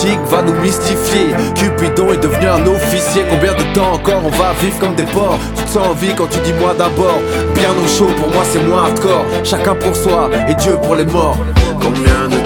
va nous mystifier. Cupidon est devenu un officier. Combien de temps encore on va vivre comme des porcs? Tu te sens en vie quand tu dis moi d'abord. Bien au chaud pour moi c'est moins hardcore. Chacun pour soi et Dieu pour les morts. Combien de